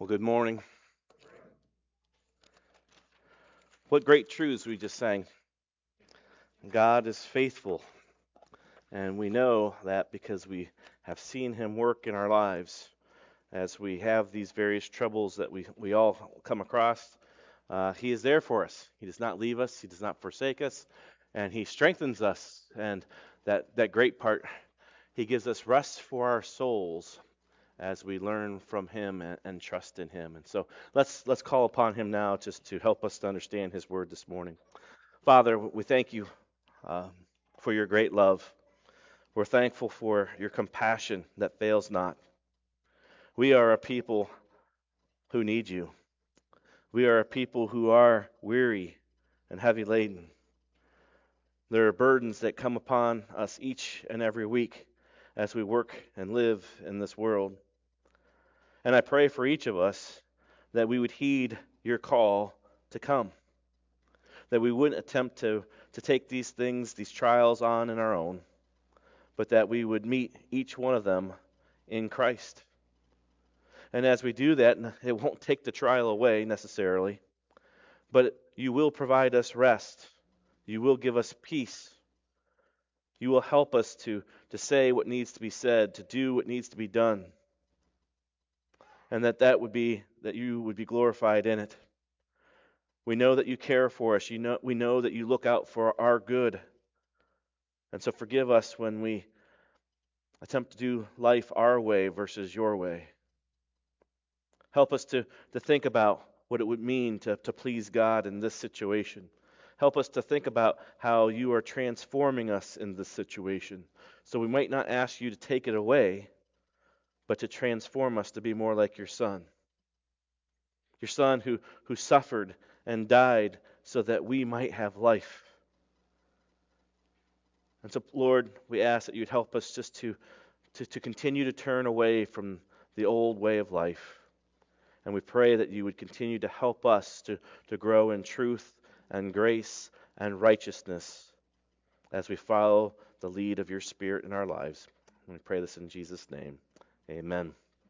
Well, good morning. What great truths we just sang. God is faithful, and we know that because we have seen Him work in our lives as we have these various troubles that we all come across. He is there for us. He does not leave us, He does not forsake us, and He strengthens us. And that great part, He gives us rest for our souls as we learn from Him and trust in Him. And so let's call upon Him now just to help us to understand His word this morning. Father, we thank you uh, for your great love. We're thankful for your compassion that fails not. We are a people who need you. We are a people who are weary and heavy laden. There are burdens that come upon us each and every week as we work and live in this world. And I pray for each of us that we would heed your call to come, that we wouldn't attempt to take these things, these trials on our own, but that we would meet each one of them in Christ. And as we do that, it won't take the trial away necessarily, but you will provide us rest. You will give us peace. You will help us to say what needs to be said, to do what needs to be done. And that would be that you would be glorified in it. We know that you care for us. We know that you look out for our good. And so forgive us when we attempt to do life our way versus your way. Help us to think about what it would mean to please God in this situation. Help us to think about how you are transforming us in this situation. So we might not ask you to take it away, but to transform us to be more like your Son. Your Son who suffered and died so that we might have life. And so, Lord, we ask that you'd help us just to continue to turn away from the old way of life. And we pray that you would continue to help us to grow in truth and grace and righteousness as we follow the lead of your Spirit in our lives. And we pray this in Jesus' name. Amen.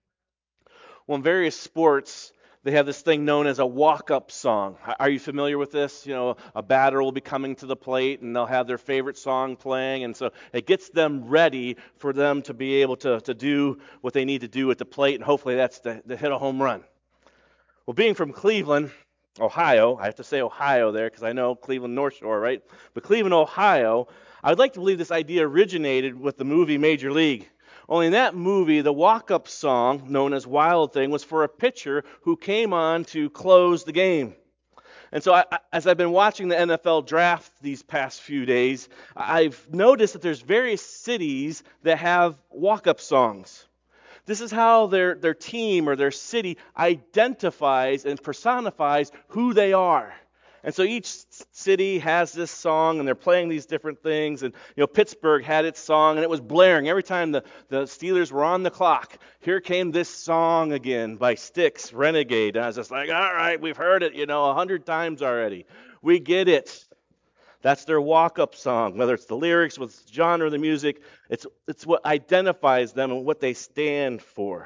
Well, in various sports, they have this thing known as a walk-up song. Are you familiar with this? You know, a batter will be coming to the plate, and they'll have their favorite song playing, and so it gets them ready for them to be able to do what they need to do at the plate, and hopefully that's to hit a home run. Well, being from Cleveland, Ohio, I have to say Ohio there because I know Cleveland North Shore, right? But Cleveland, Ohio, I'd like to believe this idea originated with the movie Major League. Only in that movie, the walk-up song, known as Wild Thing, was for a pitcher who came on to close the game. And so as I've been watching the NFL draft these past few days, I've noticed that there's various cities that have walk-up songs. This is how their team or their city identifies and personifies who they are. And so each city has this song, and they're playing these different things. And Pittsburgh had its song, and it was blaring every time the Steelers were on the clock. Here came this song again by Styx, Renegade. And I was just like, all right, we've heard it, 100 times already. We get it. That's their walk-up song. Whether it's the lyrics, what's the genre of the music, it's what identifies them and what they stand for.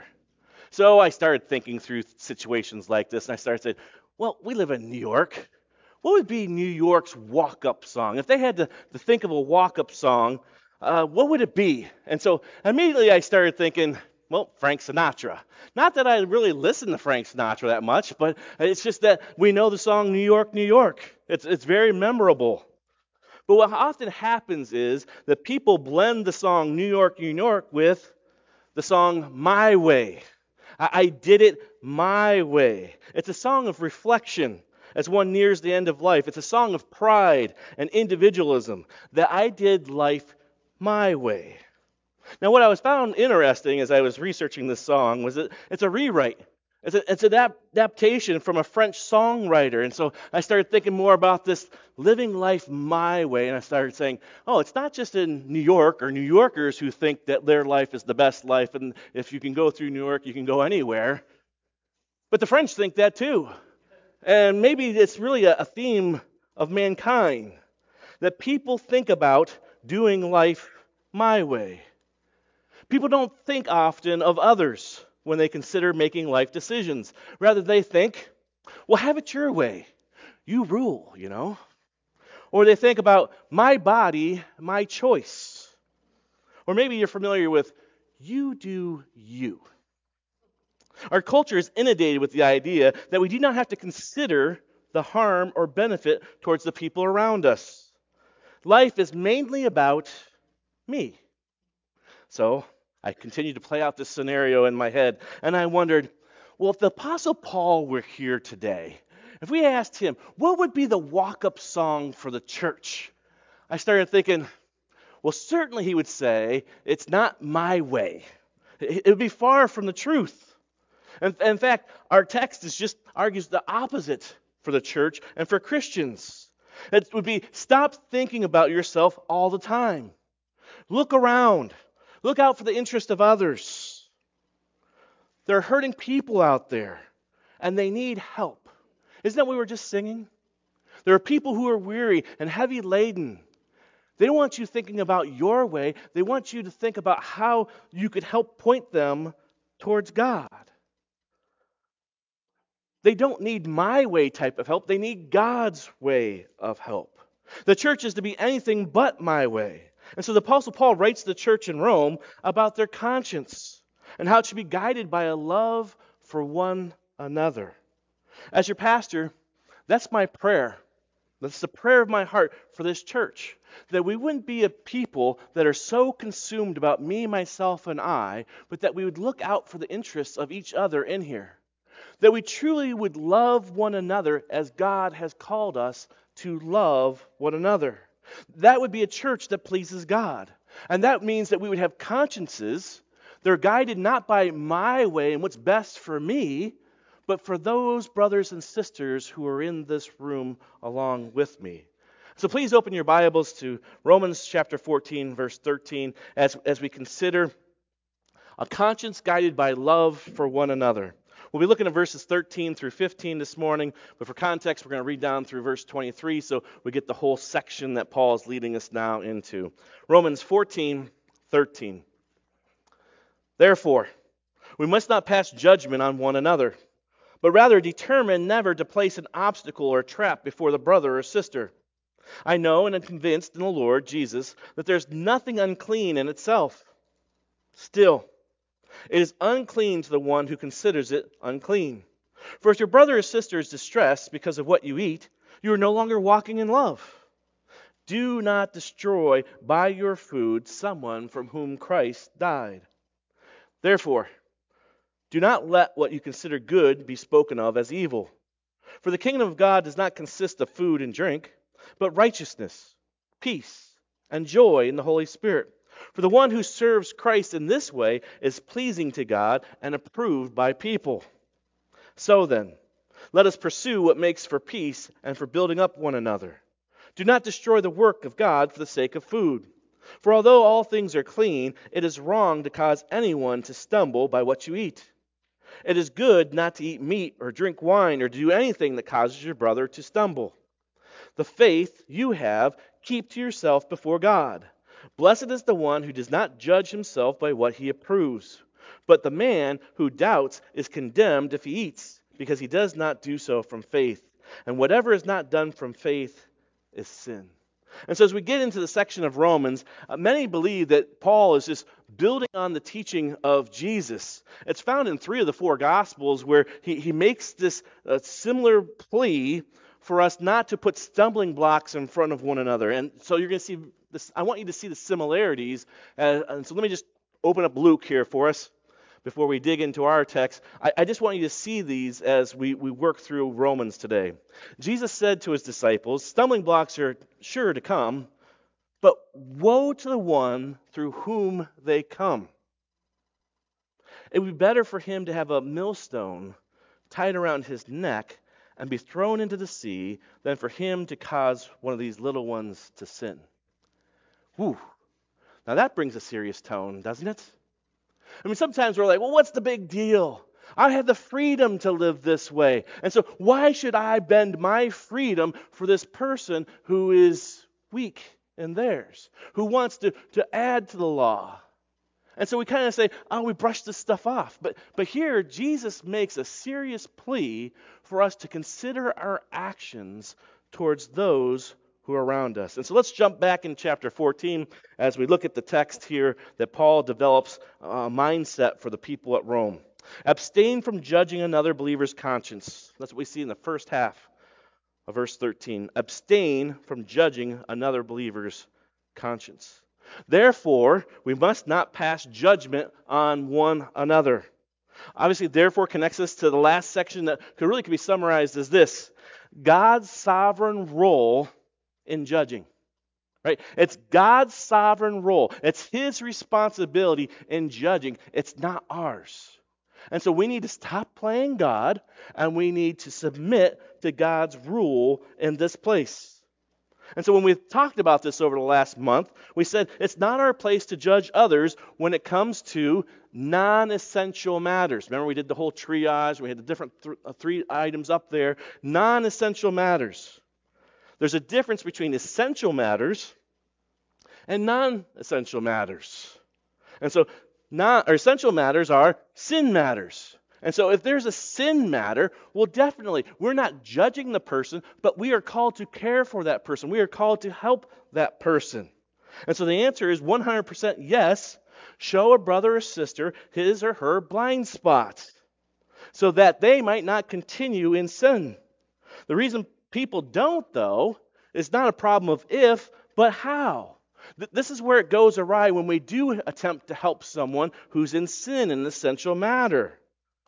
So I started thinking through situations like this, and I started saying, well, we live in New York. What would be New York's walk-up song? If they had to think of a walk-up song, what would it be? And so immediately I started thinking, well, Frank Sinatra. Not that I really listen to Frank Sinatra that much, but it's just that we know the song New York, New York. It's very memorable. But what often happens is that people blend the song New York, New York with the song My Way. I did it my way. It's a song of reflection as one nears the end of life. It's a song of pride and individualism that I did life my way. Now, what I was found interesting as I was researching this song was that it's a rewrite. It's an adaptation from a French songwriter. And so I started thinking more about this living life my way. And I started saying, oh, it's not just in New York or New Yorkers who think that their life is the best life. And if you can go through New York, you can go anywhere. But the French think that too. And maybe it's really a theme of mankind that people think about doing life my way. People don't think often of others when they consider making life decisions. Rather, they think, well, have it your way. You rule, Or they think about my body, my choice. Or maybe you're familiar with you do you. Our culture is inundated with the idea that we do not have to consider the harm or benefit towards the people around us. Life is mainly about me. So I continued to play out this scenario in my head, and I wondered, well, if the Apostle Paul were here today, if we asked him, what would be the walk-up song for the church? I started thinking, well, certainly he would say, it's not my way. It would be far from the truth. And in fact, our text argues the opposite for the church and for Christians. It would be, stop thinking about yourself all the time. Look around. Look out for the interest of others. There are hurting people out there, and they need help. Isn't that what we were just singing? There are people who are weary and heavy laden. They don't want you thinking about your way. They want you to think about how you could help point them towards God. They don't need my way type of help. They need God's way of help. The church is to be anything but my way. And so the Apostle Paul writes to the church in Rome about their conscience and how it should be guided by a love for one another. As your pastor, that's my prayer. That's the prayer of my heart for this church, that we wouldn't be a people that are so consumed about me, myself, and I, but that we would look out for the interests of each other in here. That we truly would love one another as God has called us to love one another. That would be a church that pleases God. And that means that we would have consciences that are guided not by my way and what's best for me, but for those brothers and sisters who are in this room along with me. So please open your Bibles to Romans chapter 14, verse 13, as we consider a conscience guided by love for one another. We'll be looking at verses 13 through 15 this morning, but for context, we're going to read down through verse 23 so we get the whole section that Paul is leading us now into. Romans 14:13. Therefore, we must not pass judgment on one another, but rather determine never to place an obstacle or trap before the brother or sister. I know and am convinced in the Lord Jesus that there's nothing unclean in itself. Still, it is unclean to the one who considers it unclean. For if your brother or sister is distressed because of what you eat, you are no longer walking in love. Do not destroy by your food someone from whom Christ died. Therefore, do not let what you consider good be spoken of as evil. For the kingdom of God does not consist of food and drink, but righteousness, peace, and joy in the Holy Spirit. For the one who serves Christ in this way is pleasing to God and approved by people. So then, let us pursue what makes for peace and for building up one another. Do not destroy the work of God for the sake of food. For although all things are clean, it is wrong to cause anyone to stumble by what you eat. It is good not to eat meat or drink wine or to do anything that causes your brother to stumble. The faith you have, keep to yourself before God. Blessed is the one who does not judge himself by what he approves. But the man who doubts is condemned if he eats, because he does not do so from faith. And whatever is not done from faith is sin. And so as we get into the section of Romans, many believe that Paul is just building on the teaching of Jesus. It's found in 3 of the 4 Gospels where he makes this similar plea for us not to put stumbling blocks in front of one another. And so you're going to see this. I want you to see the similarities. And so let me just open up Luke here for us before we dig into our text. I just want you to see these as we work through Romans today. Jesus said to his disciples, stumbling blocks are sure to come, but woe to the one through whom they come. It would be better for him to have a millstone tied around his neck and be thrown into the sea than for him to cause one of these little ones to sin. Whew. Now that brings a serious tone, doesn't it? I mean, sometimes we're like, well, what's the big deal? I have the freedom to live this way. And so why should I bend my freedom for this person who is weak in theirs, who wants to add to the law? And so we kind of say, oh, we brush this stuff off. But here, Jesus makes a serious plea for us to consider our actions towards those who are around us. And so let's jump back in chapter 14 as we look at the text here that Paul develops a mindset for the people at Rome. Abstain from judging another believer's conscience. That's what we see in the first half of verse 13. Abstain from judging another believer's conscience. Therefore, we must not pass judgment on one another. Obviously, therefore connects us to the last section that could be summarized as this: God's sovereign role in judging. Right? It's God's sovereign role. It's His responsibility in judging. It's not ours. And so we need to stop playing God, and we need to submit to God's rule in this place. And so when we talked about this over the last month, we said it's not our place to judge others when it comes to non-essential matters. Remember, we did the whole triage. We had the different three items up there. Non-essential matters. There's a difference between essential matters and non-essential matters. And so essential matters are sin matters. And so if there's a sin matter, well, definitely, we're not judging the person, but we are called to care for that person. We are called to help that person. And so the answer is 100% yes. Show a brother or sister his or her blind spot so that they might not continue in sin. The reason people don't, though, is not a problem of if, but how. This is where it goes awry when we do attempt to help someone who's in sin in an essential matter.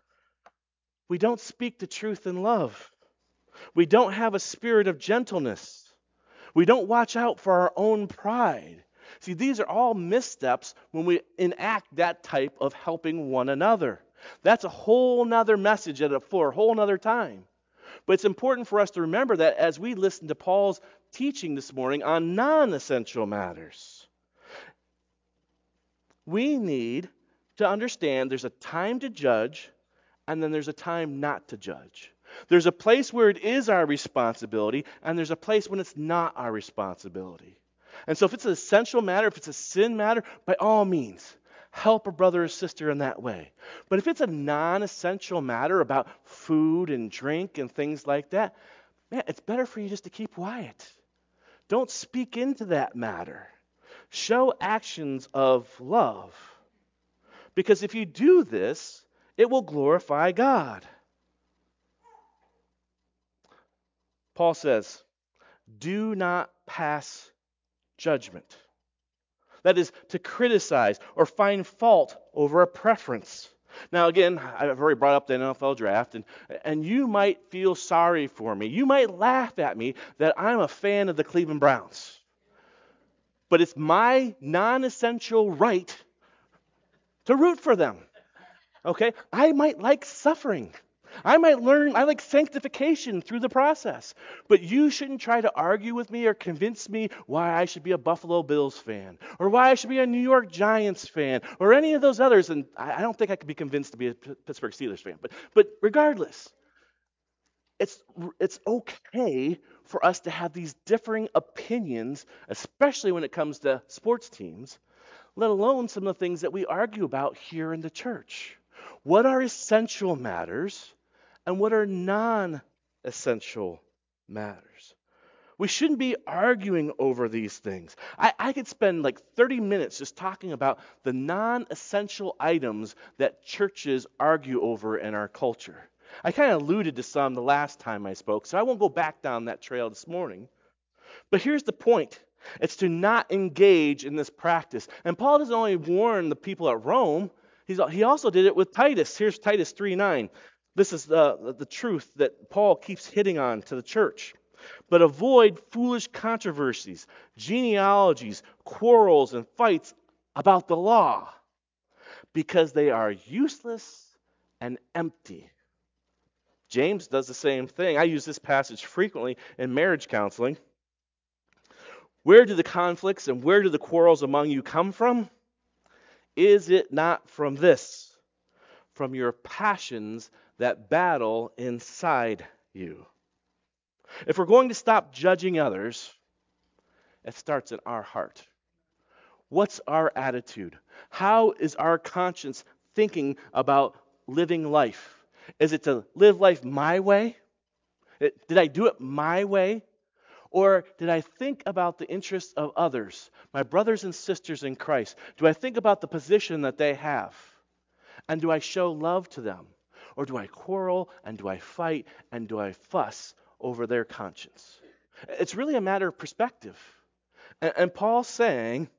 We don't speak the truth in love. We don't have a spirit of gentleness. We don't watch out for our own pride. See, these are all missteps when we enact that type of helping one another. That's a whole nother message for a whole nother time. But it's important for us to remember that as we listen to Paul's teaching this morning on non-essential matters. We need to understand there's a time to judge, and then there's a time not to judge. There's a place where it is our responsibility, and there's a place when it's not our responsibility. And so if it's an essential matter, if it's a sin matter, by all means, help a brother or sister in that way. But if it's a non-essential matter about food and drink and things like that, man, it's better for you just to keep quiet. Don't speak into that matter. Show actions of love. Because if you do this, it will glorify God. Paul says, do not pass judgment. That is, to criticize or find fault over a preference. Now, again, I've already brought up the NFL draft, and you might feel sorry for me. You might laugh at me that I'm a fan of the Cleveland Browns. But it's my non-essential right to root for them. Okay? I might like suffering. I like sanctification through the process. But you shouldn't try to argue with me or convince me why I should be a Buffalo Bills fan or why I should be a New York Giants fan or any of those others. And I don't think I could be convinced to be a Pittsburgh Steelers fan. But regardless, it's okay for us to have these differing opinions, especially when it comes to sports teams, let alone some of the things that we argue about here in the church. What are essential matters and what are non-essential matters? We shouldn't be arguing over these things. I could spend like 30 minutes just talking about the non-essential items that churches argue over in our culture. I kind of alluded to some the last time I spoke, so I won't go back down that trail this morning. But here's the point. It's to not engage in this practice. And Paul doesn't only warn the people at Rome, he also did it with Titus. Here's Titus 3:9. This is the truth that Paul keeps hitting on to the church. But avoid foolish controversies, genealogies, quarrels, and fights about the law, because they are useless and empty. James does the same thing. I use this passage frequently in marriage counseling. Where do the conflicts and where do the quarrels among you come from? Is it not from this, from your passions that battle inside you? If we're going to stop judging others, it starts in our heart. What's our attitude? How is our conscience thinking about living life? Is it to live life my way? Did I do it my way? Or did I think about the interests of others, my brothers and sisters in Christ? Do I think about the position that they have? And do I show love to them? Or do I quarrel and do I fight and do I fuss over their conscience? It's really a matter of perspective. And Paul's saying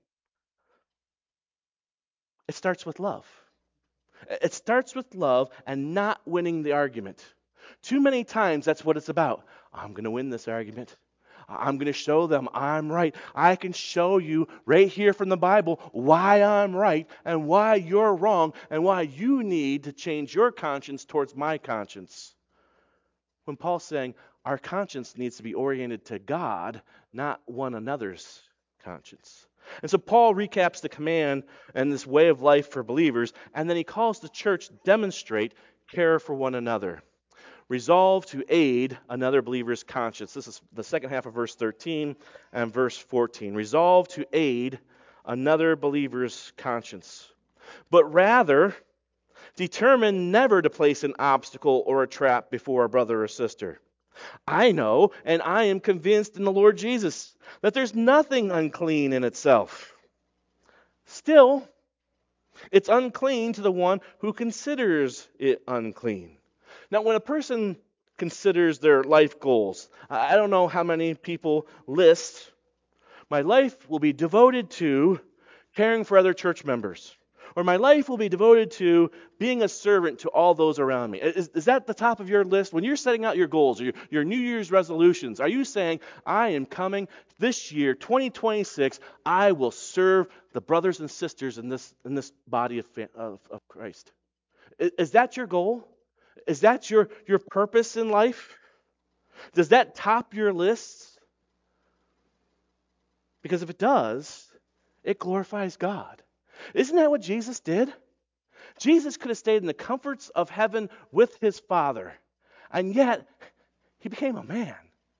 it starts with love. It starts with love and not winning the argument. Too many times that's what it's about. I'm going to win this argument. I'm going to show them I'm right. I can show you right here from the Bible why I'm right and why you're wrong and why you need to change your conscience towards my conscience. When Paul's saying our conscience needs to be oriented to God, not one another's conscience. And so Paul recaps the command and this way of life for believers, and then he calls the church to demonstrate care for one another. Resolve to aid another believer's conscience. This is the second half of verse 13 and verse 14. Resolve to aid another believer's conscience. But rather, determine never to place an obstacle or a trap before a brother or sister. I know, and I am convinced in the Lord Jesus, that there's nothing unclean in itself. Still, it's unclean to the one who considers it unclean. Now, when a person considers their life goals, I don't know how many people list, my life will be devoted to caring for other church members, or my life will be devoted to being a servant to all those around me. Is that the top of your list? When you're setting out your goals, or your New Year's resolutions, are you saying, I am coming this year, 2026, I will serve the brothers and sisters in this body of Christ? Is that your goal? Is that your purpose in life? Does that top your list? Because if it does, it glorifies God. Isn't that what Jesus did? Jesus could have stayed in the comforts of heaven with his Father, and yet he became a man,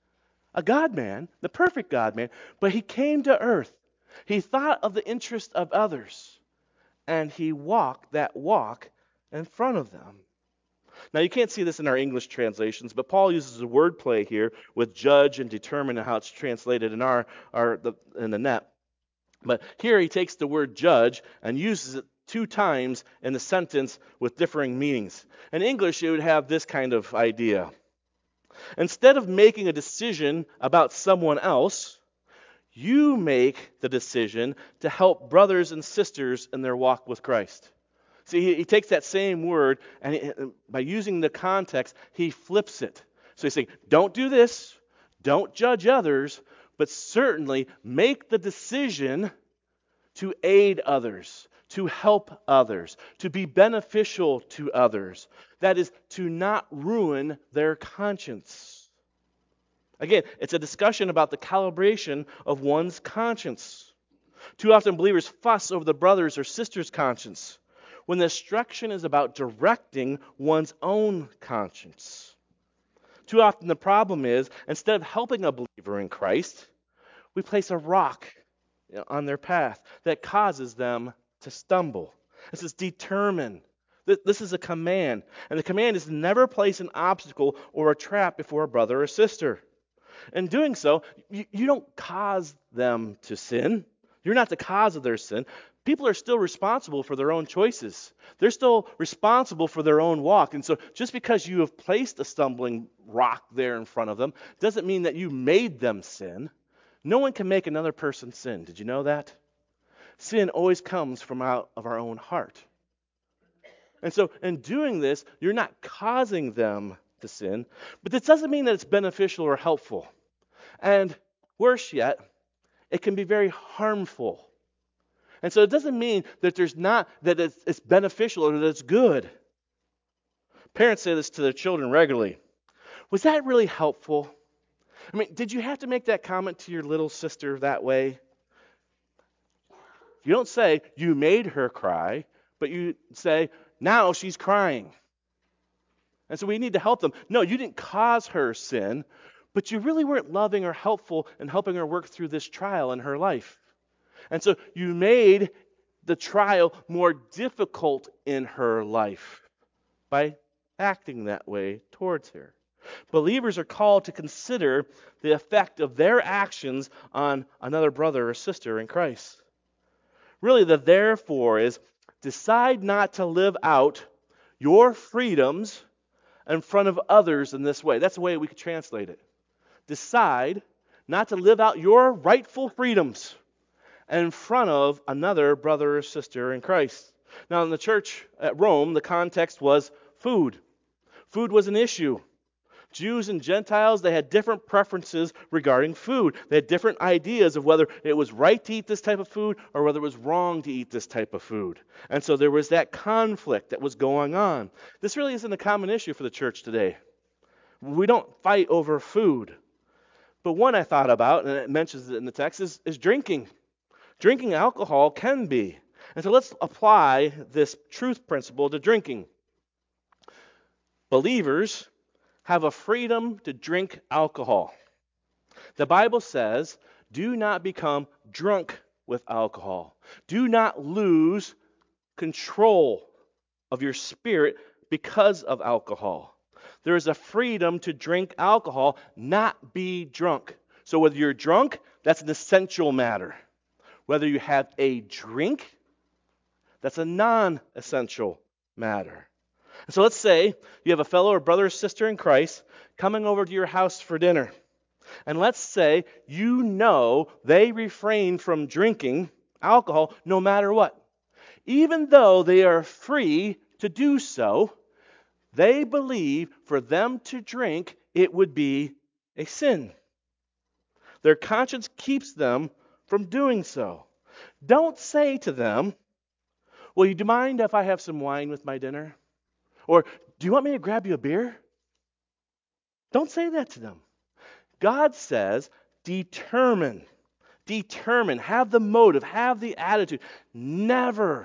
a God-man, the perfect God-man, but he came to earth. He thought of the interest of others, and he walked that walk in front of them. Now, you can't see this in our English translations, but Paul uses a word play here with judge and determine and how it's translated in in the net. But here he takes the word judge and uses it 2 times in the sentence with differing meanings. In English, it would have this kind of idea. Instead of making a decision about someone else, you make the decision to help brothers and sisters in their walk with Christ. See, he takes that same word, and by using the context, he flips it. So he's saying, don't do this, don't judge others, but certainly make the decision to aid others, to help others, to be beneficial to others. That is, to not ruin their conscience. Again, it's a discussion about the calibration of one's conscience. Too often believers fuss over the brother's or sister's conscience, when the instruction is about directing one's own conscience. Too often the problem is, instead of helping a believer in Christ, we place a rock on their path that causes them to stumble. This is determine. This is a command. And the command is never place an obstacle or a trap before a brother or sister. In doing so, you don't cause them to sin. You're not the cause of their sin. People are still responsible for their own choices. They're still responsible for their own walk. And so just because you have placed a stumbling rock there in front of them doesn't mean that you made them sin. No one can make another person sin. Did you know that? Sin always comes from out of our own heart. And so in doing this, you're not causing them to sin, but this doesn't mean that it's beneficial or helpful. And worse yet, it can be very harmful. And so it doesn't mean that it's beneficial or that it's good. Parents say this to their children regularly. Was that really helpful? I mean, did you have to make that comment to your little sister that way? You don't say, you made her cry, but you say, now she's crying. And so we need to help them. No, you didn't cause her sin, but you really weren't loving or helpful in helping her work through this trial in her life. And so you made the trial more difficult in her life by acting that way towards her. Believers are called to consider the effect of their actions on another brother or sister in Christ. Really, the therefore is decide not to live out your freedoms in front of others in this way. That's the way we could translate it. Decide not to live out your rightful freedoms in front of another brother or sister in Christ. Now, in the church at Rome, the context was food. Food was an issue. Jews and Gentiles, they had different preferences regarding food. They had different ideas of whether it was right to eat this type of food or whether it was wrong to eat this type of food. And so there was that conflict that was going on. This really isn't a common issue for the church today. We don't fight over food. But one I thought about, and it mentions it in the text, is drinking. Drinking alcohol can be. And so let's apply this truth principle to drinking. Believers have a freedom to drink alcohol. The Bible says, do not become drunk with alcohol. Do not lose control of your spirit because of alcohol. There is a freedom to drink alcohol, not be drunk. So whether you're drunk, that's an essential matter. Whether you have a drink, that's a non-essential matter. So let's say you have a fellow or brother or sister in Christ coming over to your house for dinner. And let's say you know they refrain from drinking alcohol no matter what. Even though they are free to do so, they believe for them to drink, it would be a sin. Their conscience keeps them from doing so. Don't say to them, well, do you mind if I have some wine with my dinner? Or, do you want me to grab you a beer? Don't say that to them. God says, determine, have the motive, have the attitude. Never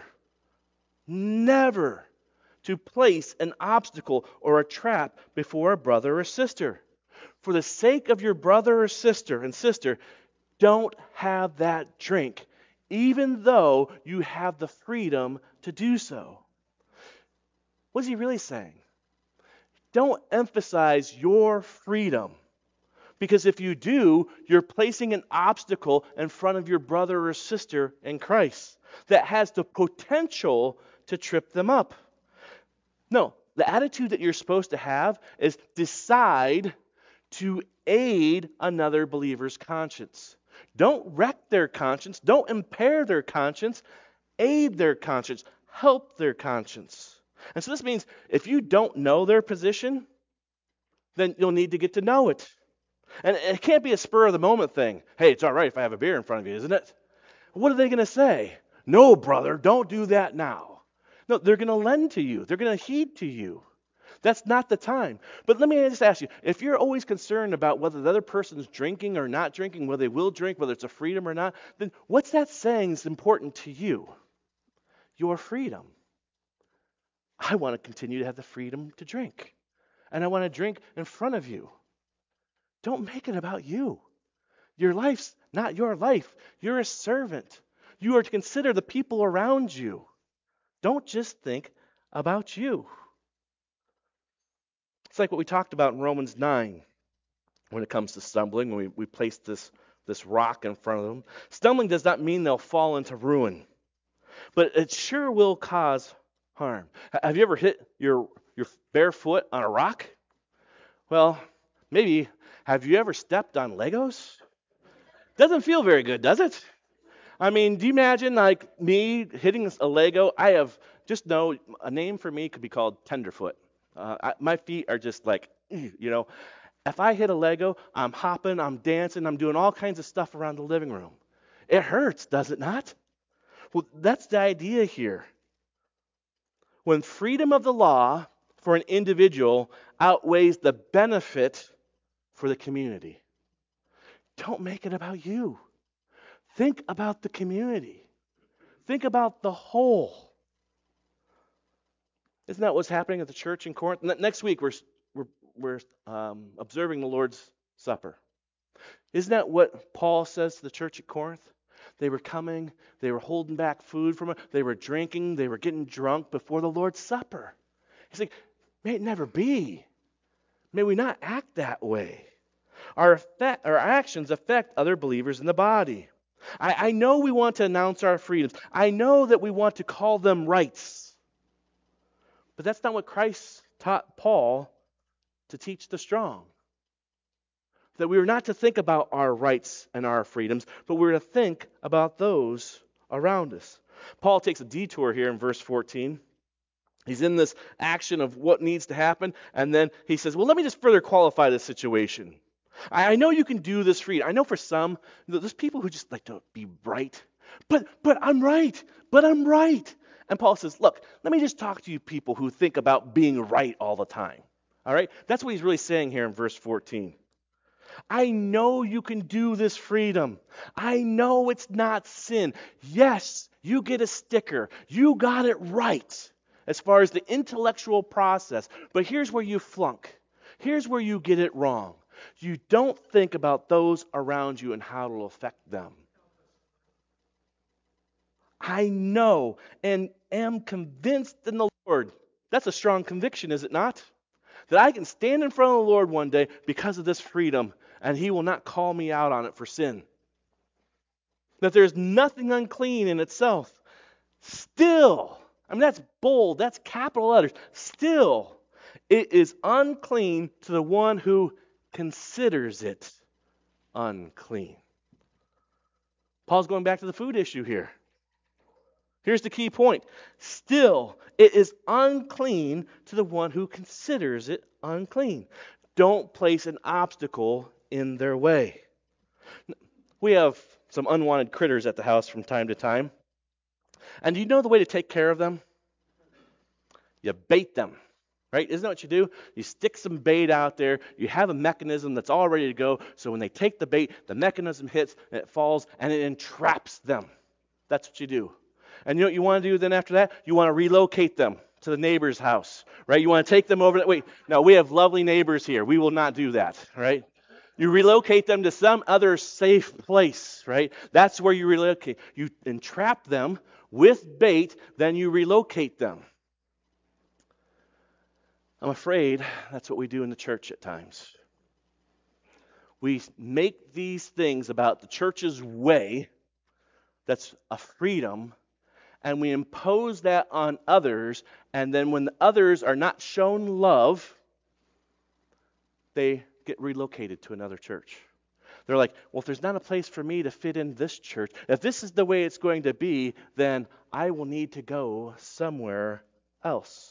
to place an obstacle or a trap before a brother or sister. For the sake of your brother or sister, don't have that drink, even though you have the freedom to do so. What is he really saying? Don't emphasize your freedom. Because if you do, you're placing an obstacle in front of your brother or sister in Christ that has the potential to trip them up. No, the attitude that you're supposed to have is decide to aid another believer's conscience. Don't wreck their conscience. Don't impair their conscience. Aid their conscience. Help their conscience. And so this means if you don't know their position, then you'll need to get to know it. And it can't be a spur of the moment thing. Hey, it's all right if I have a beer in front of you, isn't it? What are they going to say? No, brother, don't do that now. No, they're going to lend to you. They're going to heed to you. That's not the time. But let me just ask you, if you're always concerned about whether the other person's drinking or not drinking, whether they will drink, whether it's a freedom or not, then what's that saying is important to you? Your freedom. I want to continue to have the freedom to drink. And I want to drink in front of you. Don't make it about you. Your life's not your life. You're a servant. You are to consider the people around you. Don't just think about you. It's like what we talked about in Romans 9 when it comes to stumbling, when we place this rock in front of them. Stumbling does not mean they'll fall into ruin, but it sure will cause harm. Have you ever hit your bare foot on a rock? Well, maybe. Have you ever stepped on Legos? Doesn't feel very good, does it? I mean, do you imagine like me hitting a Lego? I have just know a name for me could be called tenderfoot. My feet are just like, if I hit a Lego, I'm hopping, I'm dancing, I'm doing all kinds of stuff around the living room. It hurts, does it not? Well, that's the idea here. When freedom of the law for an individual outweighs the benefit for the community, don't make it about you. Think about the community. Think about the whole. Isn't that what's happening at the church in Corinth? Next week we're observing the Lord's Supper. Isn't that what Paul says to the church at Corinth? They were coming, they were holding back food from it, they were drinking, they were getting drunk before the Lord's Supper. He's like, may it never be. May we not act that way. Our actions affect other believers in the body. I know we want to announce our freedoms. I know that we want to call them rights. But that's not what Christ taught Paul to teach the strong. That we were not to think about our rights and our freedoms, but we were to think about those around us. Paul takes a detour here in verse 14. He's in this action of what needs to happen, and then he says, well, let me just further qualify this situation. I know you can do this for you. I know for some, there's people who just like to be right. But I'm right. But I'm right. And Paul says, look, let me just talk to you people who think about being right all the time. All right? That's what he's really saying here in verse 14. I know you can do this freedom. I know it's not sin. Yes, you get a sticker. You got it right as far as the intellectual process. But here's where you flunk. Here's where you get it wrong. You don't think about those around you and how it'll affect them. I know and am convinced in the Lord. That's a strong conviction, is it not? That I can stand in front of the Lord one day because of this freedom, and He will not call me out on it for sin. That there's nothing unclean in itself. Still, I mean, that's bold, that's capital letters. Still, it is unclean to the one who considers it unclean. Paul's going back to the food issue here. Here's the key point. Still, it is unclean to the one who considers it unclean. Don't place an obstacle in their way. We have some unwanted critters at the house from time to time. And do you know the way to take care of them? You bait them. Right? Isn't that what you do? You stick some bait out there. You have a mechanism that's all ready to go. So when they take the bait, the mechanism hits and it falls and it entraps them. That's what you do. And you know what you want to do then after that? You want to relocate them to the neighbor's house. Right? You want to take them over. Wait, no, we have lovely neighbors here. We will not do that. Right? You relocate them to some other safe place. Right? That's where you relocate. You entrap them with bait, then you relocate them. I'm afraid that's what we do in the church at times. We make these things about the church's way, that's a freedom, and we impose that on others, and then when the others are not shown love, they get relocated to another church. They're like, well, if there's not a place for me to fit in this church, if this is the way it's going to be, then I will need to go somewhere else.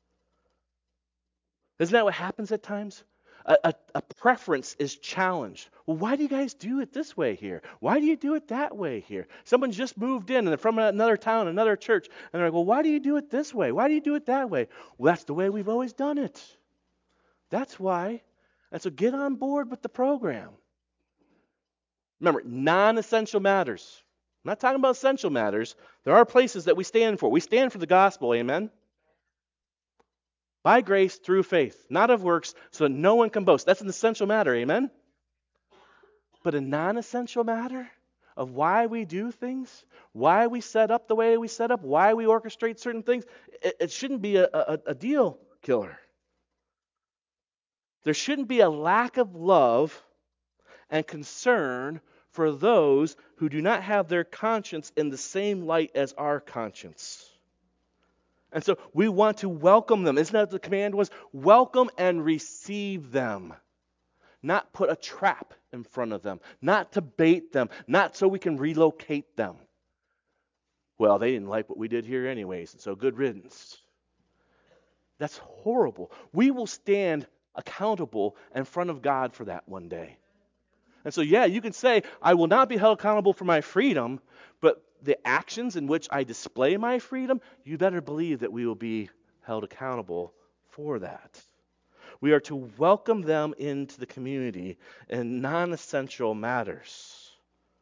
Isn't that what happens at times? A preference is challenged. Well, why do you guys do it this way here? Why do you do it that way here? Someone just moved in and they're from another town, another church, and they're like, well, why do you do it this way? Why do you do it that way? Well, that's the way we've always done it. That's why. And so get on board with the program. Remember, non-essential matters. I'm not talking about essential matters. There are places that we stand for. We stand for the gospel, amen? By grace through faith, not of works, so that no one can boast. That's an essential matter, amen? But a non-essential matter of why we do things, why we set up the way we set up, why we orchestrate certain things, it shouldn't be a deal killer. There shouldn't be a lack of love and concern for those who do not have their conscience in the same light as our conscience. And so we want to welcome them. Isn't that what the command was? Welcome and receive them. Not put a trap in front of them. Not to bait them. Not so we can relocate them. Well, they didn't like what we did here anyways, and so good riddance. That's horrible. We will stand accountable in front of God for that one day. And so, yeah, you can say, I will not be held accountable for my freedom, but the actions in which I display my freedom, you better believe that we will be held accountable for that. We are to welcome them into the community in non-essential matters.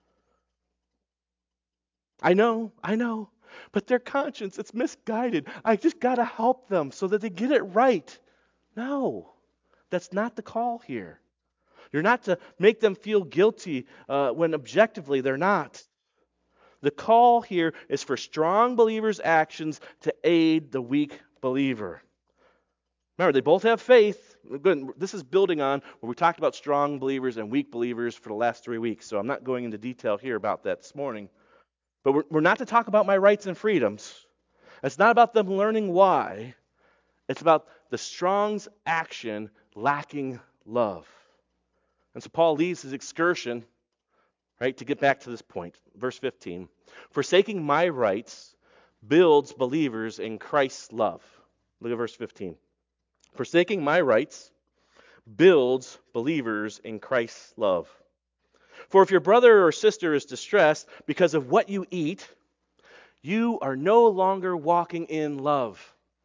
I know, but their conscience, it's misguided. I just got to help them so that they get it right. No, that's not the call here. You're not to make them feel guilty when objectively they're not. The call here is for strong believers' actions to aid the weak believer. Remember, they both have faith. This is building on where we talked about strong believers and weak believers for the last 3 weeks, so I'm not going into detail here about that this morning. But we're not to talk about my rights and freedoms. It's not about them learning why. It's about the strong's action lacking love. And so Paul leads his excursion, right, to get back to this point. Verse 15. Forsaking my rights builds believers in Christ's love. Look at verse 15. Forsaking my rights builds believers in Christ's love. For if your brother or sister is distressed because of what you eat, you are no longer walking in love.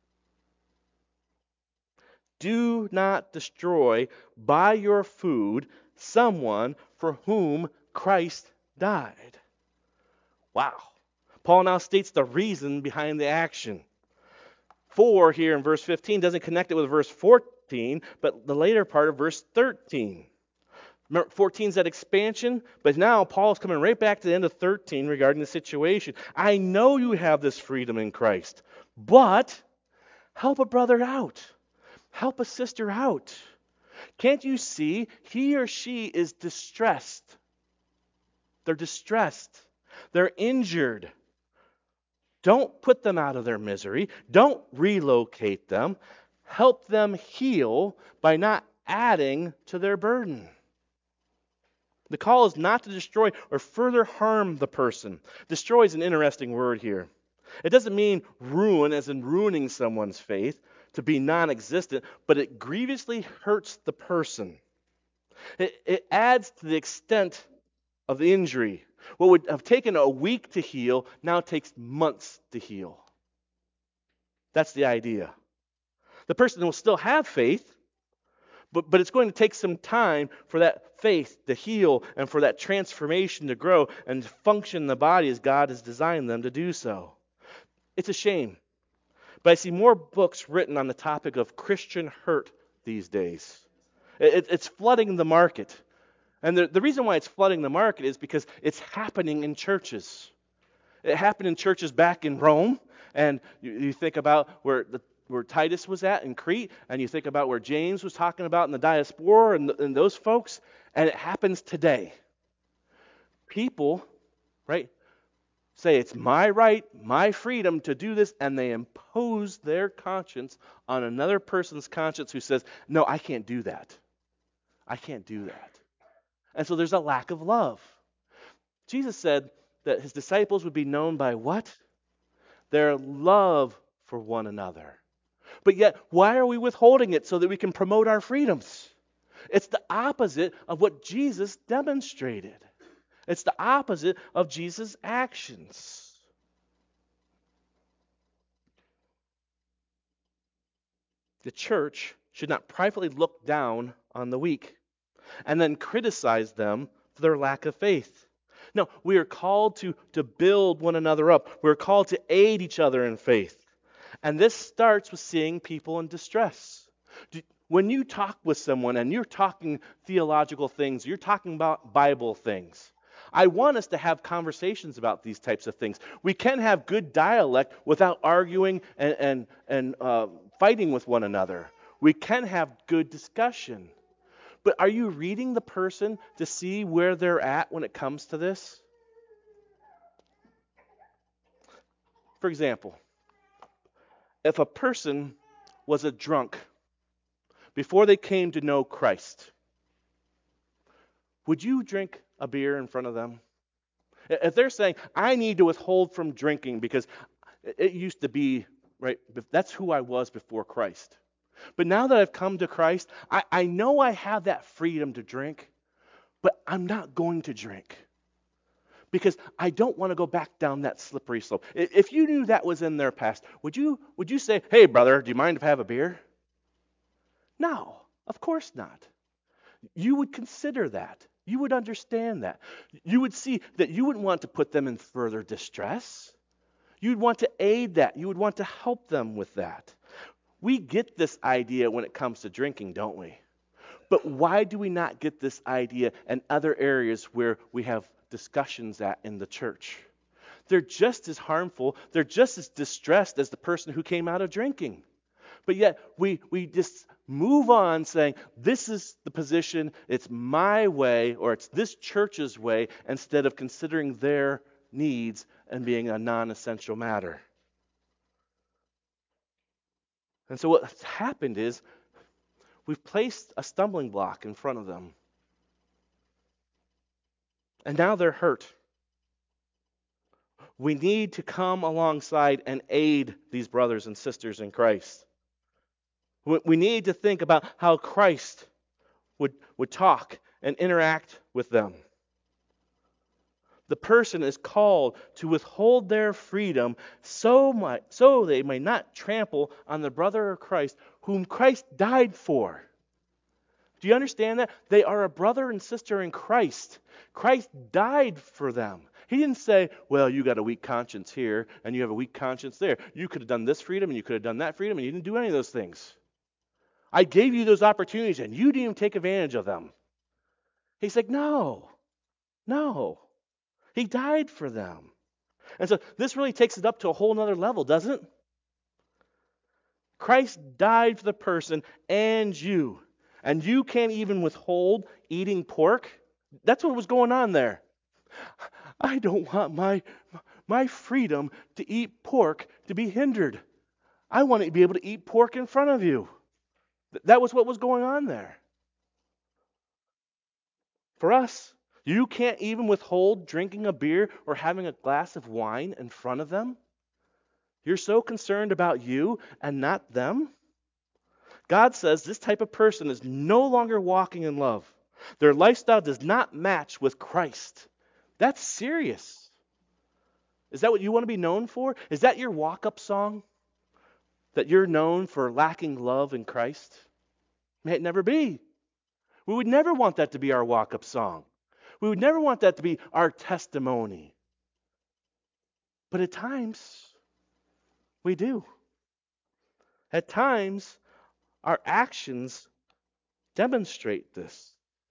Do not destroy by your food someone for whom Christ died. Wow. Paul now states the reason behind the action. For here in verse 15 doesn't connect it with verse 14, but the later part of verse 13. Remember, 14 is that expansion, but now Paul is coming right back to the end of 13 regarding the situation. I know you have this freedom in Christ, but help a brother out. Help a sister out. Can't you see he or she is distressed? They're distressed. They're injured. Don't put them out of their misery. Don't relocate them. Help them heal by not adding to their burden. The call is not to destroy or further harm the person. Destroy is an interesting word here. It doesn't mean ruin as in ruining someone's faith to be non-existent, but it grievously hurts the person. It adds to the extent of the injury. What would have taken a week to heal now takes months to heal. That's the idea. The person will still have faith, but it's going to take some time for that faith to heal and for that transformation to grow and to function in the body as God has designed them to do so. It's a shame. But I see more books written on the topic of Christian hurt these days. It's flooding the market. And the reason why it's flooding the market is because it's happening in churches. It happened in churches back in Rome, and you think about where Titus was at in Crete, and you think about where James was talking about in the diaspora and those folks, and it happens today. People, right, say it's my right, my freedom to do this, and they impose their conscience on another person's conscience who says, no, I can't do that. I can't do that. And so there's a lack of love. Jesus said that his disciples would be known by what? Their love for one another. But yet, why are we withholding it so that we can promote our freedoms? It's the opposite of what Jesus demonstrated. It's the opposite of Jesus' actions. The church should not privately look down on the weak and then criticize them for their lack of faith. No, we are called to build one another up. We're called to aid each other in faith. And this starts with seeing people in distress. When you talk with someone and you're talking theological things, you're talking about Bible things, I want us to have conversations about these types of things. We can have good dialect without arguing and fighting with one another. We can have good discussion. But are you reading the person to see where they're at when it comes to this? For example, if a person was a drunk before they came to know Christ, would you drink a beer in front of them? If they're saying, I need to withhold from drinking because it used to be, right, that's who I was before Christ. But now that I've come to Christ, I know I have that freedom to drink, but I'm not going to drink because I don't want to go back down that slippery slope. If you knew that was in their past, would you say, hey, brother, do you mind if I have a beer? No, of course not. You would consider that. You would understand that. You would see that you wouldn't want to put them in further distress. You'd want to aid that. You would want to help them with that. We get this idea when it comes to drinking, don't we? But why do we not get this idea in other areas where we have discussions at in the church? They're just as harmful. They're just as distressed as the person who came out of drinking. But yet we just move on saying, this is the position, it's my way, or it's this church's way, instead of considering their needs and being a non-essential matter. And so what's happened is we've placed a stumbling block in front of them. And now they're hurt. We need to come alongside and aid these brothers and sisters in Christ. We need to think about how Christ would talk and interact with them. The person is called to withhold their freedom so they may not trample on the brother of Christ whom Christ died for. Do you understand that? They are a brother and sister in Christ. Christ died for them. He didn't say, well, you got a weak conscience here and you have a weak conscience there. You could have done this freedom and you could have done that freedom and you didn't do any of those things. I gave you those opportunities and you didn't even take advantage of them. He's like, no. He died for them. And so this really takes it up to a whole nother level, doesn't it? Christ died for the person and you. And you can't even withhold eating pork. That's what was going on there. I don't want my freedom to eat pork to be hindered. I want to be able to eat pork in front of you. That was what was going on there. For us, you can't even withhold drinking a beer or having a glass of wine in front of them. You're so concerned about you and not them. God says this type of person is no longer walking in love. Their lifestyle does not match with Christ. That's serious. Is that what you want to be known for? Is that your walk-up song? That you're known for lacking love in Christ? May it never be. We would never want that to be our walk-up song. We would never want that to be our testimony. But at times, we do. At times, our actions demonstrate this.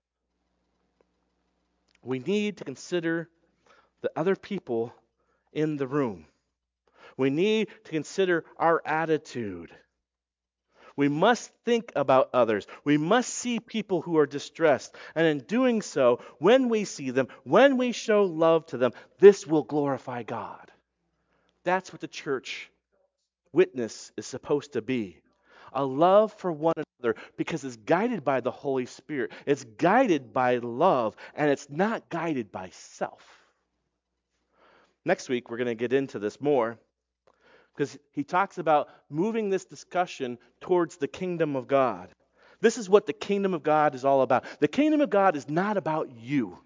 We need to consider the other people in the room. We need to consider our attitude. We must think about others. We must see people who are distressed. And in doing so, when we see them, when we show love to them, this will glorify God. That's what the church witness is supposed to be. A love for one another because it's guided by the Holy Spirit. It's guided by love, and it's not guided by self. Next week, we're going to get into this more because he talks about moving this discussion towards the kingdom of God. This is what the kingdom of God is all about. The kingdom of God is not about you.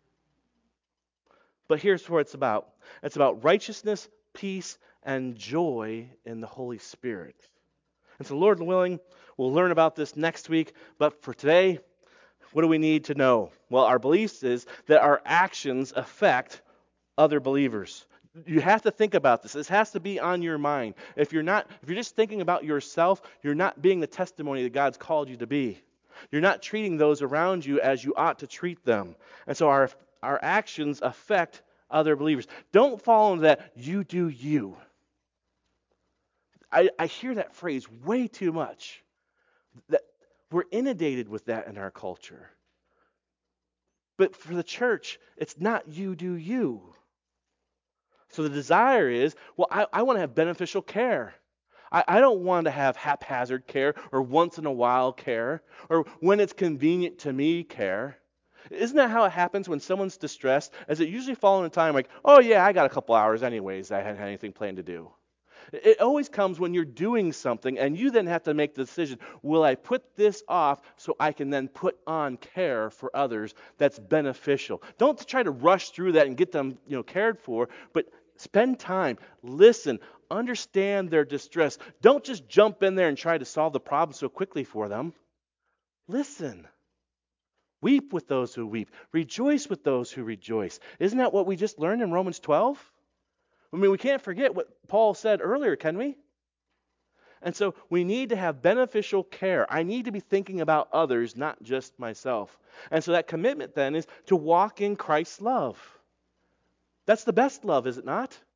But here's what it's about. It's about righteousness, peace, and joy in the Holy Spirit. And so, Lord willing, we'll learn about this next week. But for today, what do we need to know? Well, our beliefs is that our actions affect other believers. You have to think about this. This has to be on your mind. If you're just thinking about yourself, you're not being the testimony that God's called you to be. You're not treating those around you as you ought to treat them. And so our actions affect other believers. Don't fall into that you do you. I hear that phrase way too much. That we're inundated with that in our culture. But for the church, it's not you do you. So the desire is, well, I want to have beneficial care. I don't want to have haphazard care or once in a while care or when it's convenient to me care. Isn't that how it happens when someone's distressed? Is it usually fall in a time like, oh yeah, I got a couple hours anyways. I hadn't had anything planned to do. It always comes when you're doing something and you then have to make the decision, will I put this off so I can then put on care for others that's beneficial? Don't try to rush through that and get them, cared for, but spend time, listen, understand their distress. Don't just jump in there and try to solve the problem so quickly for them. Listen. Weep with those who weep. Rejoice with those who rejoice. Isn't that what we just learned in Romans 12? I mean, we can't forget what Paul said earlier, can we? And so we need to have beneficial care. I need to be thinking about others, not just myself. And so that commitment then is to walk in Christ's love. That's the best love, is it not?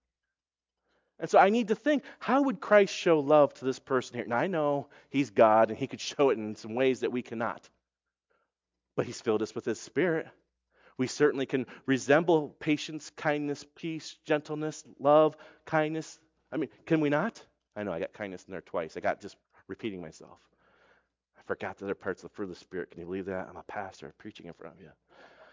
And so I need to think, how would Christ show love to this person here? Now I know he's God and he could show it in some ways that we cannot. But he's filled us with his Spirit. We certainly can resemble patience, kindness, peace, gentleness, love, kindness. I mean, can we not? I know I got kindness in there twice. I got just repeating myself. I forgot the other parts of the fruit of the Spirit. Can you believe that? I'm a pastor preaching in front of you.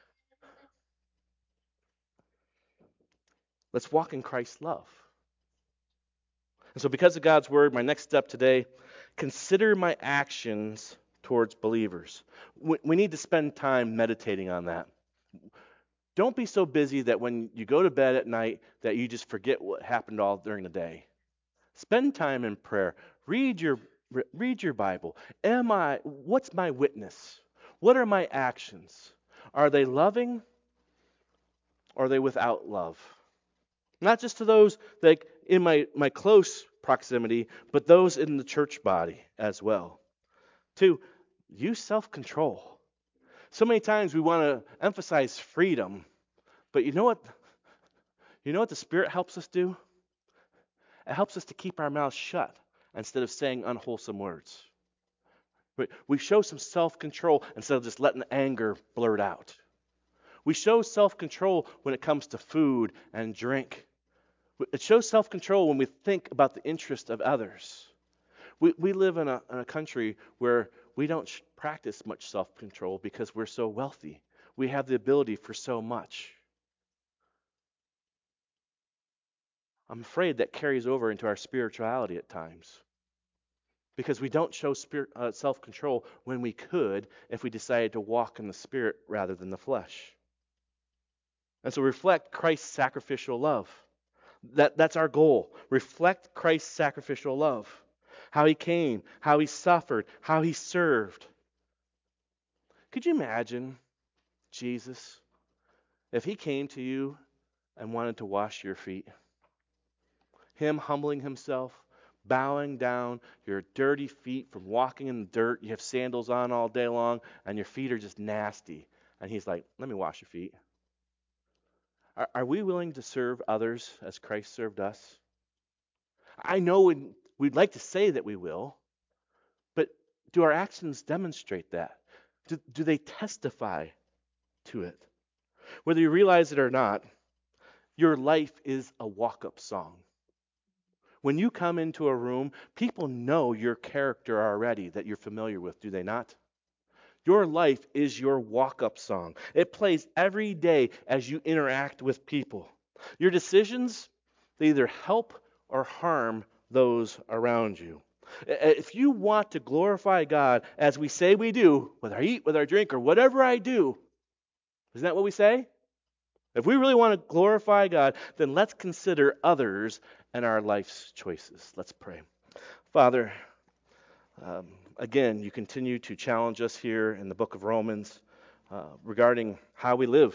Let's walk in Christ's love. And so, because of God's word, my next step today, consider my actions towards believers. We need to spend time meditating on that. Don't be so busy that when you go to bed at night that you just forget what happened all during the day. Spend time in prayer. Read your Bible. What's my witness? What are my actions? Are they loving or are they without love? Not just to those like in my close proximity, but those in the church body as well. 2, use self-control. So many times we want to emphasize freedom, but you know what? You know what the Spirit helps us do? It helps us to keep our mouths shut instead of saying unwholesome words. We show some self-control instead of just letting anger blurt out. We show self-control when it comes to food and drink. It shows self-control when we think about the interest of others. We live in a country where we don't practice much self-control because we're so wealthy. We have the ability for so much. I'm afraid that carries over into our spirituality at times because we don't show self-control when we could if we decided to walk in the Spirit rather than the flesh. And so reflect Christ's sacrificial love. That's our goal. Reflect Christ's sacrificial love. How he came, how he suffered, how he served. Could you imagine Jesus if he came to you and wanted to wash your feet? Him humbling himself, bowing down your dirty feet from walking in the dirt. You have sandals on all day long, and your feet are just nasty. And he's like, let me wash your feet. Are we willing to serve others as Christ served us? I know we'd like to say that we will, but do our actions demonstrate that? Do they testify to it? Whether you realize it or not, your life is a walk-up song. When you come into a room, people know your character already that you're familiar with, do they not? Your life is your walk-up song. It plays every day as you interact with people. Your decisions, they either help or harm those around you. If you want to glorify God as we say we do, whether I eat, whether I drink, or whatever I do, isn't that what we say? If we really want to glorify God, then let's consider others and our life's choices. Let's pray. Father, again, you continue to challenge us here in the book of Romans regarding how we live.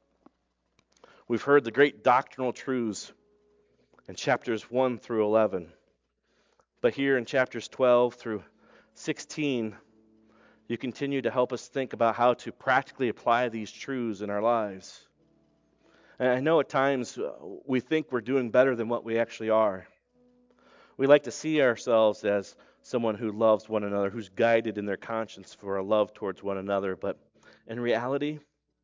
We've heard the great doctrinal truths in chapters 1 through 11. But here in chapters 12 through 16, you continue to help us think about how to practically apply these truths in our lives. And I know at times we think we're doing better than what we actually are. We like to see ourselves as someone who loves one another, who's guided in their conscience for a love towards one another. But in reality,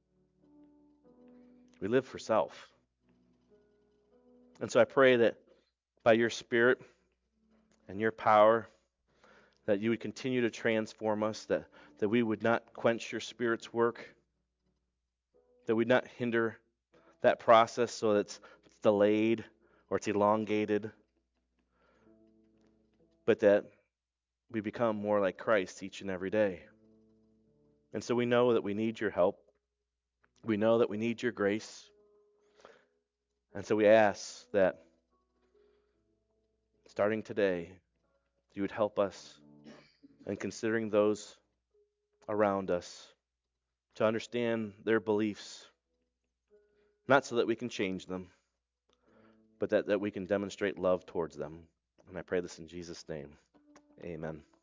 we live for self. And so I pray that by your Spirit and your power, that you would continue to transform us, that we would not quench your Spirit's work, that we'd not hinder that process so that it's delayed or it's elongated, but that we become more like Christ each and every day. And so we know that we need your help. We know that we need your grace. And so we ask that starting today, you would help us in considering those around us to understand their beliefs, not so that we can change them, but that we can demonstrate love towards them. And I pray this in Jesus' name. Amen.